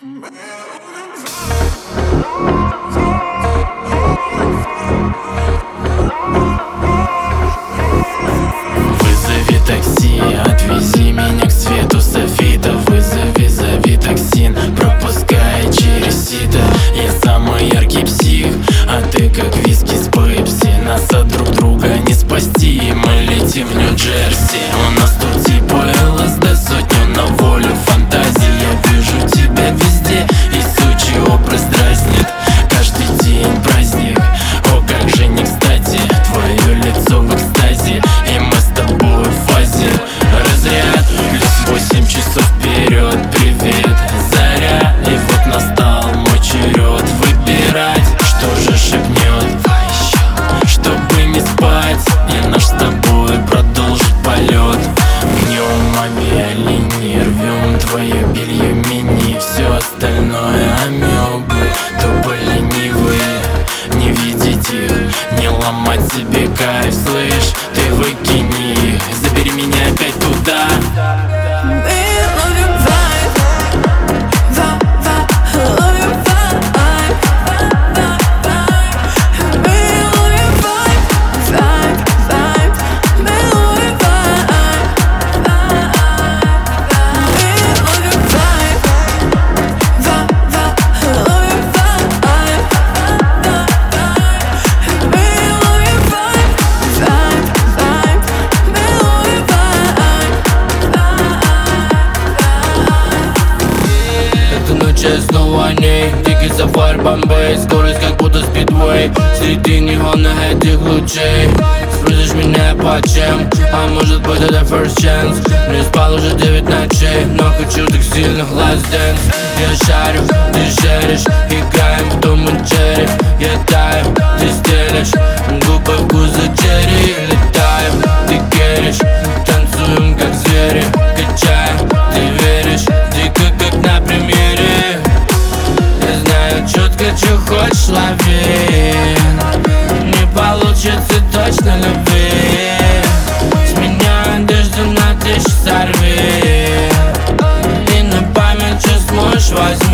Вызови такси, отвези меня к свету софита. Зови токсин, пропускай через сито. Я самый яркий псих, а ты как виски с пепси. Нас от друг друга не спасти, мы летим в Нью-Джерси. У нас тут типа ЛСД, сотню на волю фантазии. Я вижу тебя везде, и сучий образ дразнит. Каждый день праздник, о как же не кстати. Твое лицо в экстазе, и мы с тобой в фазе. Разряд, плюс 8 часов вперед. Привет, заря, и вот настал мой черед выбирать, что же шепнет, чтобы не спать, и наш с тобой продолжить полет. Гнем авиалинии, рвем твое белье мини. Все остальное амебы, тупо ленивые. Не видеть их, не ломать себе кайф. Слышь, ты выкини их, забери меня опять туда. Снова ней, дикий сафари Бомбей. Скорость как будто спидвей, среди неонных этих лучей. Спросишь меня почем, а может быть это first chance. Не спал уже 9 ночей, но хочу так сильно last dance. Я шарю, ты шеришь, играем в Том и Джерри. Я таю, ты стелишь, губы вкуса черри. Летаем, ты керишь, танцуем как звери. Качаем, ты веришь, дико как на примере. Я знаю четко, что хочешь, лови. Не получится точно любви. С меня одежду на 1000 сорви. И на память, что сможешь, возьми.